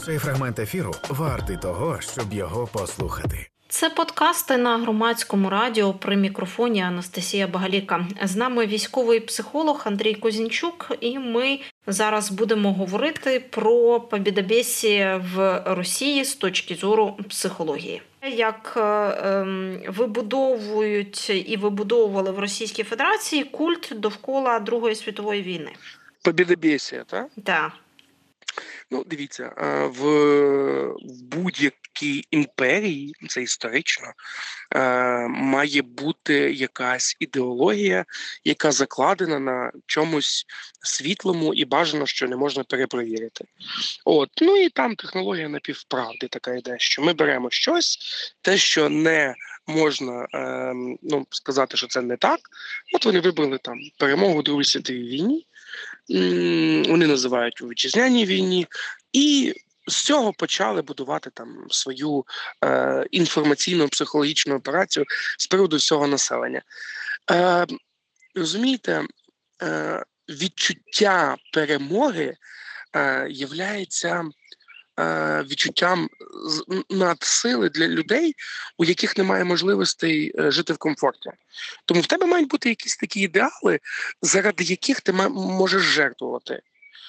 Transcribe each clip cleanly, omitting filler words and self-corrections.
Цей фрагмент ефіру вартий того, щоб його послухати. Це подкасти на Громадському радіо, при мікрофоні Анастасія Багаліка. З нами військовий психолог Андрій Козінчук, і ми зараз будемо говорити про побєдобєсіє в Росії з точки зору психології. Як вибудовують і вибудовували в Російській Федерації культ довкола Другої світової війни. Побєдобєсіє, так? Так. Ну, дивіться, в будь-якій імперії, це історично, має бути якась ідеологія, яка закладена на чомусь світлому і бажано, що не можна перепровірити. Ну і там технологія напівправди така йде, що ми беремо щось, те, що не можна сказати, що це не так. От вони вибрали там перемогу у Другій світовій війні, вони називають у вітчизняній війні, і з цього почали будувати там свою інформаційно-психологічну операцію з приводу всього населення. Розумієте, відчуття перемоги являється відчуттям надсили для людей, у яких немає можливостей жити в комфорті. Тому в тебе мають бути якісь такі ідеали, заради яких ти можеш жертвувати.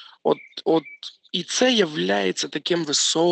І це являється таким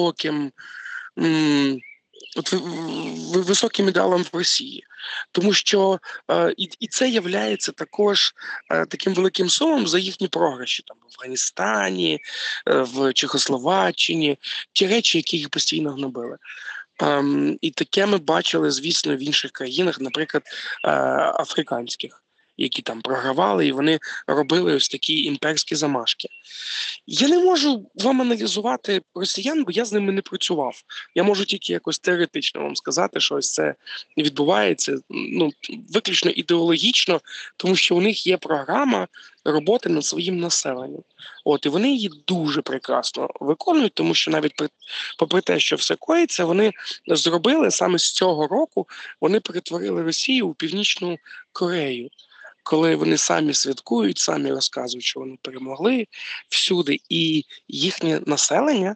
високим ідеалом в Росії. Тому що і це являється також таким великим сумом за їхні програші там, в Афганістані, в Чехословаччині, ті речі, які їх постійно гнобили. І таке ми бачили, звісно, в інших країнах, наприклад, африканських, які там програвали, і вони робили ось такі імперські замашки. Я не можу вам аналізувати росіян, бо я з ними не працював. Я можу тільки якось теоретично вам сказати, що ось це відбувається виключно ідеологічно, тому що у них є програма роботи над своїм населенням. І вони її дуже прекрасно виконують, тому що навіть попри те, що все коїться, вони зробили саме з цього року, вони перетворили Росію у Північну Корею. Коли вони самі святкують, самі розказують, що вони перемогли всюди, і їхнє населення,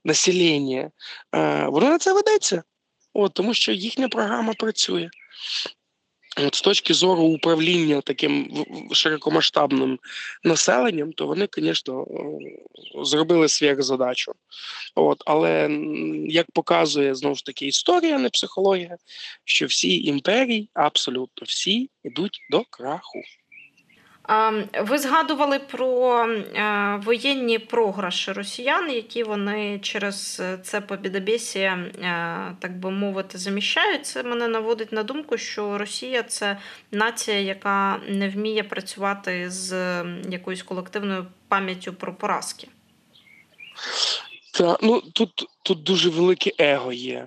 воно на це ведеться, тому що їхня програма працює. З точки зору управління таким широкомасштабним населенням, то вони, звісно, зробили сверхзадачу. Але, як показує, знову ж таки, історія, не психологія, що всі імперії, абсолютно всі, йдуть до краху. Ви згадували про воєнні програші росіян, які вони через це побєдобєсіє, так би мовити, заміщають. Це мене наводить на думку, що Росія – це нація, яка не вміє працювати з якоюсь колективною пам'яттю про поразки. Тут дуже велике его є.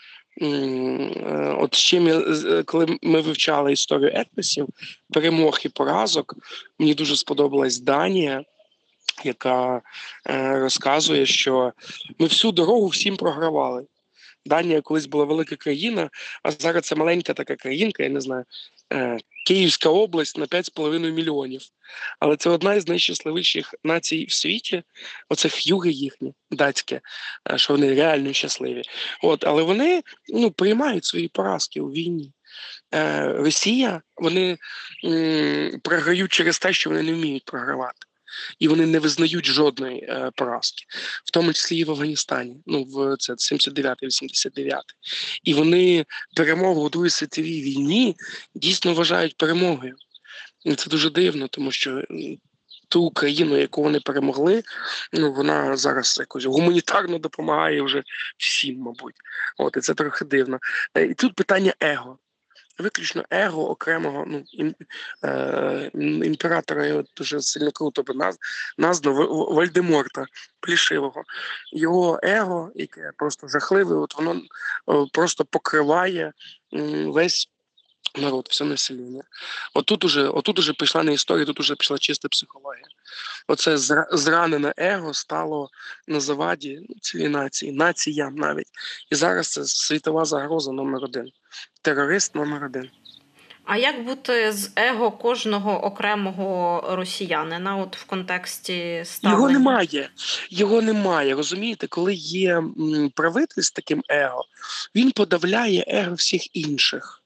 Коли ми вивчали історію етносів, перемог і поразок, мені дуже сподобалась Данія, яка розказує, що ми всю дорогу всім програвали. Данія колись була велика країна, а зараз це маленька така країнка, я не знаю, Київська область на 5,5 мільйонів. Але це одна із найщасливіших націй в світі. Оце х'юги їхні, датське, що вони реально щасливі. Але вони приймають свої поразки у війні. Росія, вони програють через те, що вони не вміють програвати. І вони не визнають жодної поразки, в тому числі і в Афганістані, це 79-89. І вони перемогу у Другій світовій війні дійсно вважають перемогою. І це дуже дивно, тому що ту країну, яку вони перемогли, вона зараз якось гуманітарно допомагає вже всім, мабуть. І це трохи дивно. І тут питання его. Виключно его окремого імператора, його дуже сильно круто названо, Вольдеморта Плішивого. Його его, яке просто жахливе, воно просто покриває весь народ, все населення. Отут уже пішла не історія, тут уже пішла чиста психологія. Оце зранене его стало на заваді цілій нації, націям навіть. І зараз це світова загроза номер 1. Терорист номер 1. А як бути з его кожного окремого росіянина, от в контексті Його ставлення? немає. Його немає. Розумієте, коли є правитель з таким его, він подавляє его всіх інших.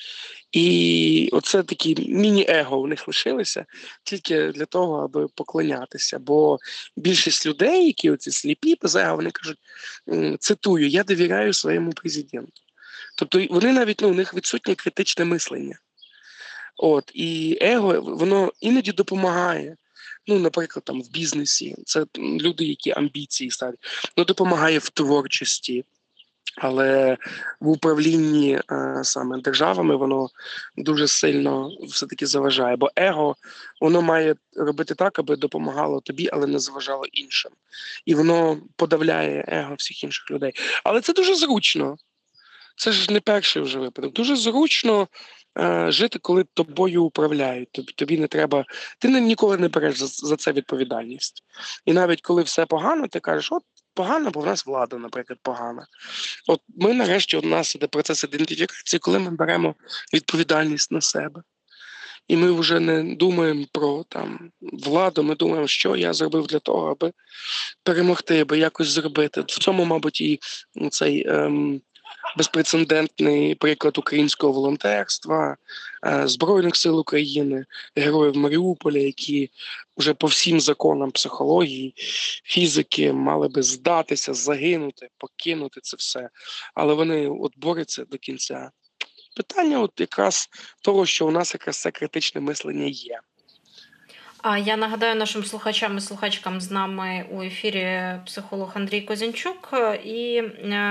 І оце такі міні-его у них лишилися тільки для того, аби поклонятися. Бо більшість людей, які оці сліпі без его, вони кажуть, цитую, я довіряю своєму президенту. Тобто вони навіть, у них відсутнє критичне мислення. От, і его, воно іноді допомагає. Наприклад, там в бізнесі, це люди, які амбіції ставлять, допомагає в творчості, але в управлінні саме державами воно дуже сильно все-таки заважає. Бо его, воно має робити так, аби допомагало тобі, але не заважало іншим. І воно подавляє его всіх інших людей. Але це дуже зручно. Це ж не перший вже випадок. Дуже зручно жити, коли тобою управляють. Тобі не треба, ти ніколи не береш за це відповідальність. І навіть коли все погано, ти кажеш, от погано, бо в нас влада, наприклад, погана. От ми нарешті, у нас іде процес ідентифікації, коли ми беремо відповідальність на себе. І ми вже не думаємо про владу, ми думаємо, що я зробив для того, аби перемогти, аби якось зробити. В цьому, мабуть, і цей безпрецедентний приклад українського волонтерства, Збройних сил України, героїв Маріуполя, які вже по всім законам психології, фізики мали би здатися, загинути, покинути це все. Але вони борються до кінця. Питання якраз того, що у нас якраз це критичне мислення є. А я нагадаю нашим слухачам і слухачкам, з нами у ефірі психолог Андрій Козінчук, і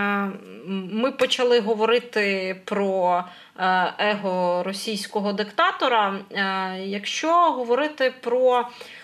ми почали говорити про его російського диктатора. Якщо говорити про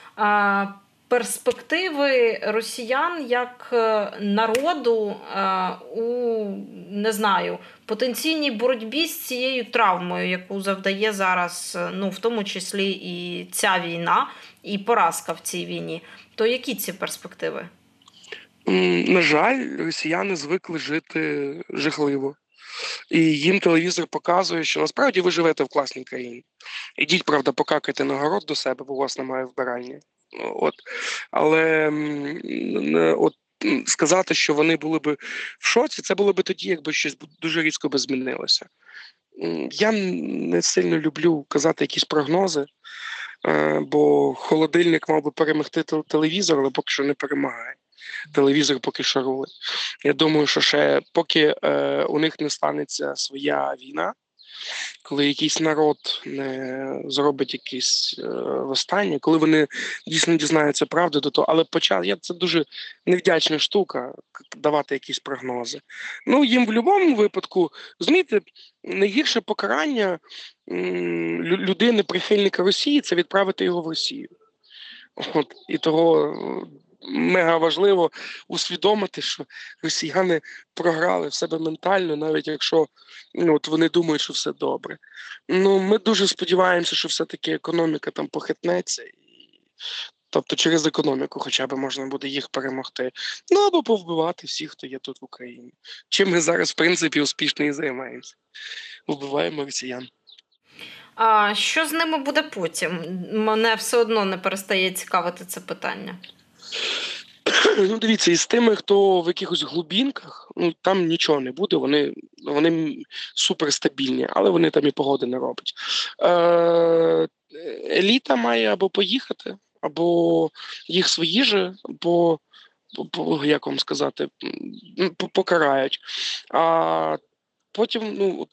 перспективи росіян як народу у, не знаю, потенційній боротьбі з цією травмою, яку завдає зараз, в тому числі і ця війна, і поразка в цій війні, то які ці перспективи? На жаль, росіяни звикли жити жахливо. І їм телевізор показує, що насправді ви живете в класній країні. Ідіть, правда, покакайте на город до себе, бо у вас немає вбиральні. Але сказати, що вони були б в шоці, це було б тоді, якби щось дуже різко би змінилося. Я не сильно люблю казати якісь прогнози, бо холодильник мав би перемогти телевізор, але поки що не перемагає. Телевізор поки що рулить. Я думаю, що ще поки у них не станеться своя війна, коли якийсь народ не зробить якісь восстання, коли вони дійсно дізнаються правду до того, але це дуже невдячна штука давати якісь прогнози. Їм в будь-якому випадку, розумієте, найгірше покарання людини, прихильника Росії, це відправити його в Росію. І того мега важливо усвідомити, що росіяни програли в себе ментально, навіть якщо вони думають, що все добре. Ми дуже сподіваємося, що все-таки економіка там похитнеться, тобто через економіку хоча б можна буде їх перемогти. Або повбивати всіх, хто є тут в Україні. Чим ми зараз, в принципі, успішно і займаємося. Вбиваємо росіян. А що з ними буде потім? Мене все одно не перестає цікавити це питання. Дивіться, із тими, хто в якихось глибинках, там нічого не буде, вони суперстабільні, але вони там і погоди не роблять. Еліта має або поїхати, або їх свої же, як вам сказати, покарають. А потім,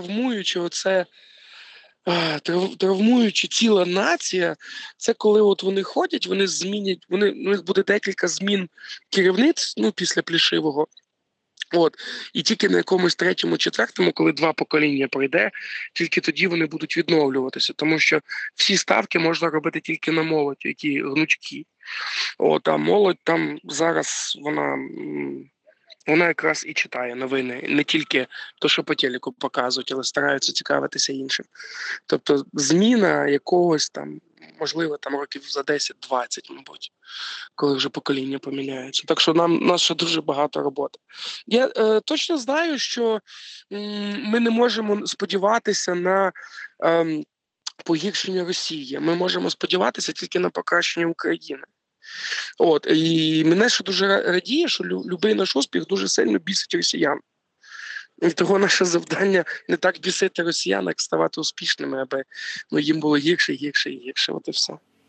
травмуючи ціла нація, це коли вони ходять, вони змінять, у них буде декілька змін керівниць, після Плішивого. І тільки на якомусь третьому, четвертому, коли 2 покоління пройде, тільки тоді вони будуть відновлюватися, тому що всі ставки можна робити тільки на молодь, які гнучкі. А молодь там зараз, вона якраз і читає новини, не тільки те, що по телеку показують, але стараються цікавитися іншим. Тобто зміна якогось там можливо, там років за 10-20, мабуть, коли вже покоління поміняється. Так що нас ще дуже багато роботи. Я точно знаю, що ми не можемо сподіватися на погіршення Росії. Ми можемо сподіватися тільки на покращення України. От, і мене ще дуже радіє, що любий наш успіх дуже сильно бісить росіян. І того наше завдання не так бісити росіян, як ставати успішними, аби їм було гірше, гірше і гірше. От і все.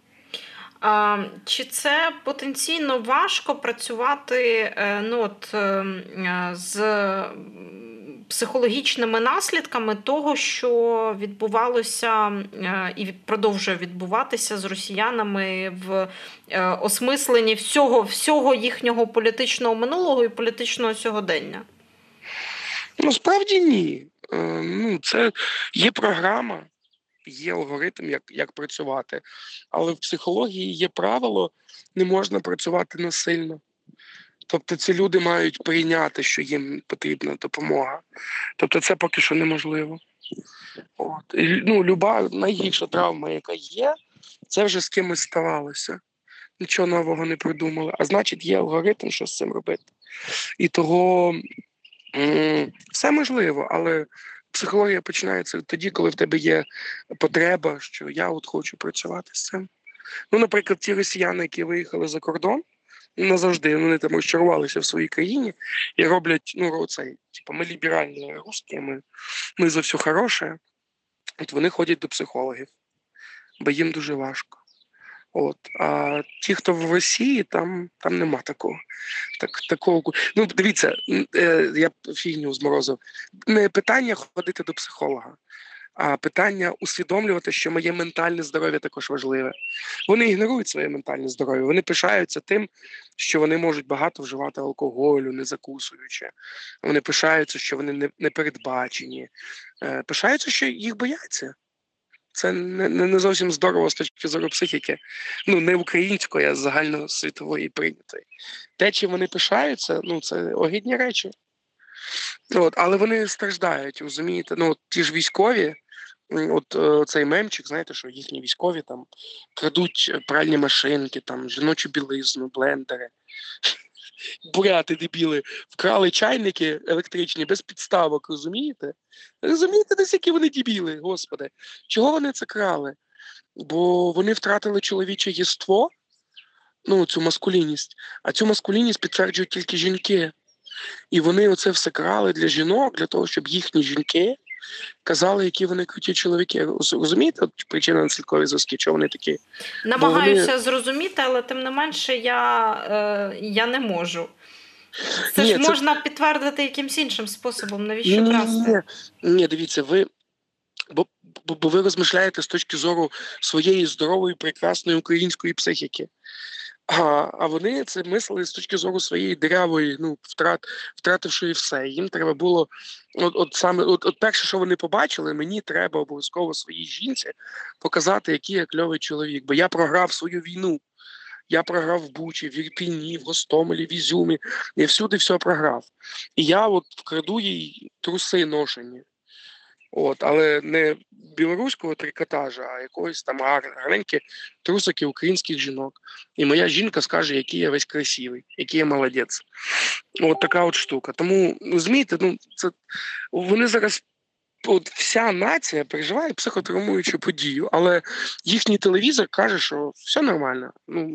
Чи це потенційно важко працювати з психологічними наслідками того, що відбувалося і продовжує відбуватися з росіянами в осмисленні всього їхнього політичного минулого і політичного сьогодення? Справді ні. Це є програма, є алгоритм, як працювати. Але в психології є правило, не можна працювати насильно. Тобто ці люди мають прийняти, що їм потрібна допомога. Тобто це поки що неможливо. От. Люба найгірша травма, яка є, це вже з кимось ставалося. Нічого нового не придумали. А значить, є алгоритм, що з цим робити. І того все можливо, але психологія починається тоді, коли в тебе є потреба, що я от хочу працювати з цим. Наприклад, ті росіяни, які виїхали за кордон, назавжди вони там розчарувалися в своїй країні і роблять, ми ліберальні русські, ми за все хороше. От вони ходять до психологів, бо їм дуже важко. От. А ті, хто в Росії, там нема такого. Дивіться, я фігню зморозив. Не питання ходити до психолога, а питання усвідомлювати, що моє ментальне здоров'я також важливе. Вони ігнорують своє ментальне здоров'я, вони пишаються тим, що вони можуть багато вживати алкоголю, не закусуючи. Вони пишаються, що вони не передбачені. Пишаються, що їх бояться. Це не зовсім здорово з точки зору психіки. Не української, а загальносвітової прийнятої. Те, чим вони пишаються, це огидні речі. Але вони страждають, розумієте? Ті ж військові, цей мемчик, знаєте, що їхні військові там крадуть пральні машинки, там жіночу білизну, блендери. Буряти, дебіли, вкрали чайники електричні без підставок, розумієте? Розумієте, десь які вони дебіли, господи? Чого вони це крали? Бо вони втратили чоловіче єство, цю маскулінність, а цю маскулінність підтверджують тільки жінки. І вони оце все крали для жінок, для того, щоб їхні жінки казали, які вони круті чоловіки. Розумієте причина наслідкові зв'язки, чого вони такі? Намагаюся зрозуміти, але тим не менше я не можу. Це можна підтвердити якимсь іншим способом, навіщо красти? Ні, дивіться, бо ви розмишляєте з точки зору своєї здорової, прекрасної української психіки. А вони це мислили з точки зору своєї дирявої, втративши все. Їм треба було, от перше, що вони побачили, мені треба обов'язково своїй жінці показати, який я кльовий чоловік. Бо я програв свою війну. Я програв в Бучі, в Ірпіні, в Гостомелі, в Ізюмі. Я всюди все програв. І я вкраду їй труси ношені. Але не білоруського трикотажа, а якогось там гарненькі трусики українських жінок. І моя жінка скаже, який я весь красивий, який я молодець. Така штука. Тому, розумієте, це вони зараз, вся нація переживає психотравмуючу подію, але їхній телевізор каже, що все нормально.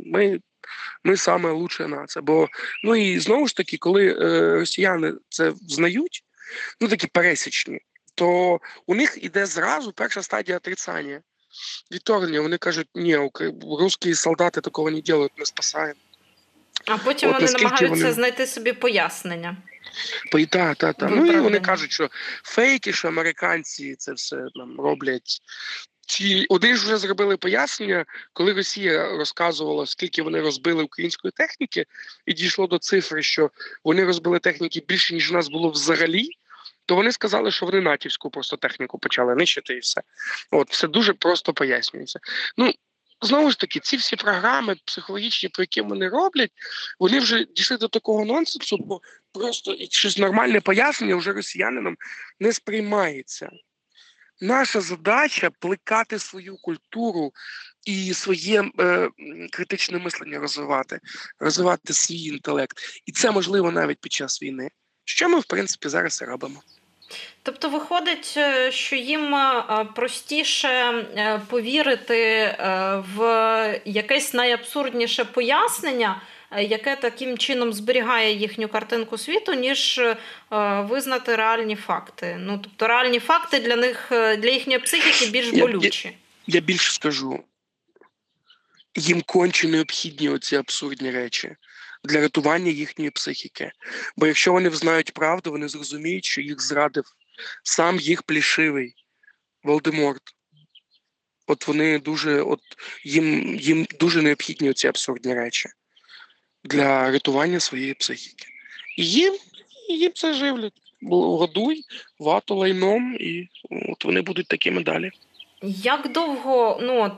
Ми саме лучша нація. Бо, і знову ж таки, коли росіяни це взнають, такі пересічні, то у них іде зразу перша стадія отрицання. Відторгнення. Вони кажуть, ні, русські солдати такого не роблять, ми спасаємо. А потім вони намагаються знайти собі пояснення. Так. І вони кажуть, що фейки, що американці це все роблять. Вони ж вже зробили пояснення, коли Росія розказувала, скільки вони розбили української техніки, і дійшло до цифри, що вони розбили техніки більше, ніж у нас було взагалі, то вони сказали, що вони натівську просто техніку почали нищити і все. Все дуже просто пояснюється. Знову ж таки, ці всі програми психологічні, по яким вони роблять, вони вже дійшли до такого нонсенсу, бо просто щось нормальне пояснення вже росіянинам не сприймається. Наша задача плекати свою культуру і своє критичне мислення розвивати свій інтелект. І це можливо навіть під час війни. Що ми, в принципі, зараз і робимо. Тобто виходить, що їм простіше повірити в якесь найабсурдніше пояснення, яке таким чином зберігає їхню картинку світу, ніж визнати реальні факти. Ну, тобто реальні факти для них, для їхньої психіки більш болючі. Я більше скажу. Їм конче необхідні оці абсурдні речі для рятування їхньої психіки. Бо якщо вони взнають правду, вони зрозуміють, що їх зрадив сам їх плішивий Волдеморт. От вони дуже, їм дуже необхідні оці абсурдні речі для рятування своєї психіки. І їм це живлять. Годуй, вату лайном, і от вони будуть такими далі. Як довго,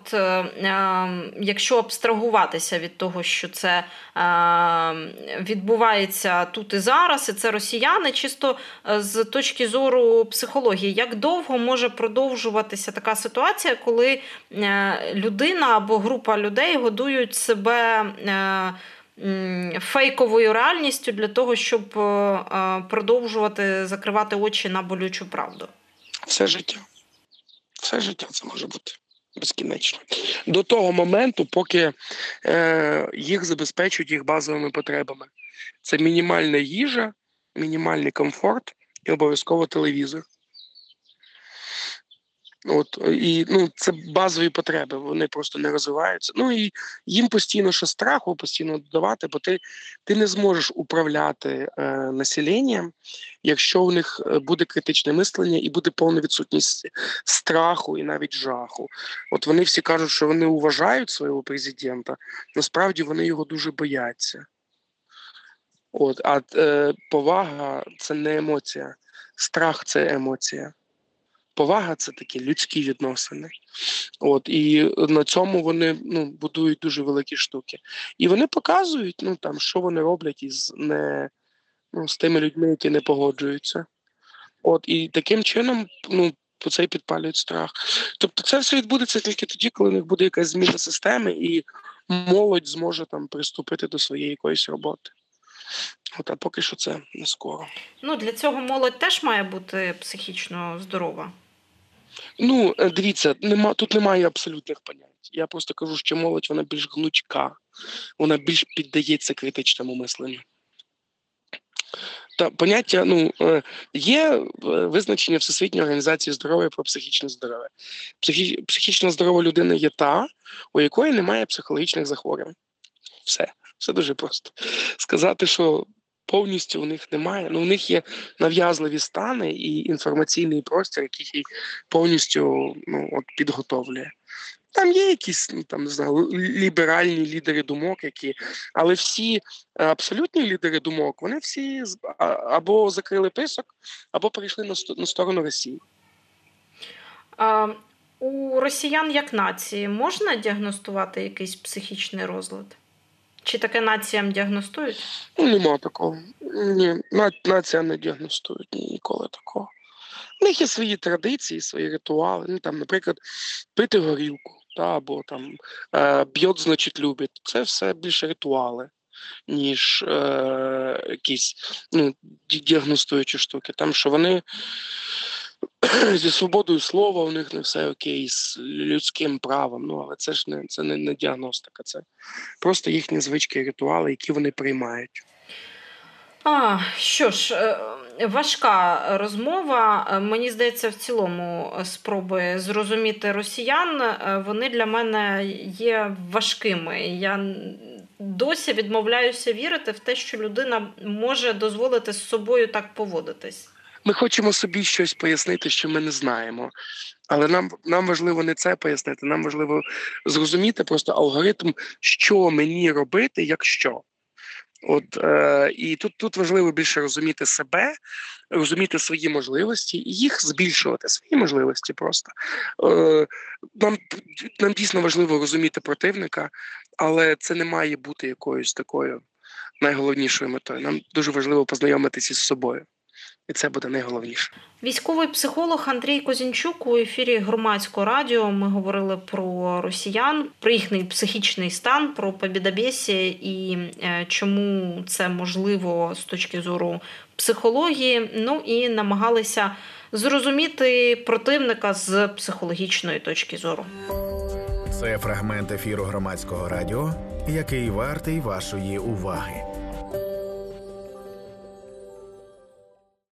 якщо абстрагуватися від того, що це відбувається тут і зараз, і це росіяни, чисто з точки зору психології, як довго може продовжуватися така ситуація, коли людина або група людей годують себе фейковою реальністю для того, щоб продовжувати закривати очі на болючу правду? Все життя. Все життя це може бути безкінечно. До того моменту, поки їх забезпечують їх базовими потребами. Це мінімальна їжа, мінімальний комфорт і обов'язково телевізор. Це базові потреби, вони просто не розвиваються. І їм постійно ще страху постійно додавати, бо ти не зможеш управляти населенням, якщо у них буде критичне мислення і буде повна відсутність страху і навіть жаху. От вони всі кажуть, що вони вважають свого президента, насправді вони його дуже бояться. А повага – це не емоція, страх – це емоція. Повага – це такі людські відносини. І на цьому вони будують дуже великі штуки. І вони показують, що вони роблять з тими людьми, які не погоджуються. І таким чином це підпалюють страх. Тобто це все відбудеться тільки тоді, коли у них буде якась зміна системи, і молодь зможе приступити до своєї якоїсь роботи. А поки що це не скоро. Для цього молодь теж має бути психічно здорова. Дивіться, тут немає абсолютних понять. Я просто кажу, що молодь, вона більш гнучка, вона більш піддається критичному мисленню. Та поняття, є визначення Всесвітньої організації здоров'я про психічне здоров'я. Психічно здорова людина є та, у якої немає психологічних захворювань. Все дуже просто. Сказати, що повністю у них немає. У них є нав'язливі стани і інформаційний простір, який їх повністю підготовлює. Там є якісь ліберальні лідери думок, але всі абсолютні лідери думок, вони всі або закрили писок, або перейшли на сторону Росії. У росіян як нації можна діагностувати якийсь психічний розлад? Чи таке націям діагностують? Нема такого. Ні, нація не діагностують ніколи такого. У них є свої традиції, свої ритуали. Наприклад, пити горілку, або б'ють, значить, любить. Це все більше ритуали, ніж якісь діагностуючі штуки. Що вони зі свободою слова у них не все окей, з людським правом, але це не діагностика, це просто їхні звички і ритуали, які вони приймають. Що ж, важка розмова. Мені здається, в цілому спроби зрозуміти росіян, вони для мене є важкими. Я досі відмовляюся вірити в те, що людина може дозволити з собою так поводитись. Ми хочемо собі щось пояснити, що ми не знаємо. Але нам важливо не це пояснити, нам важливо зрозуміти просто алгоритм, що мені робити, якщо. І тут важливо більше розуміти себе, розуміти свої можливості і їх збільшувати, свої можливості просто. Нам дійсно важливо розуміти противника, але це не має бути якоюсь такою найголовнішою метою. Нам дуже важливо познайомитися з собою. І це буде найголовніше. Військовий психолог Андрій Козінчук у ефірі Громадського радіо. Ми говорили про росіян, про їхній психічний стан, про побєдобєсіє і чому це можливо з точки зору психології. Ну і намагалися зрозуміти противника з психологічної точки зору. Це фрагмент ефіру Громадського радіо, який вартий вашої уваги.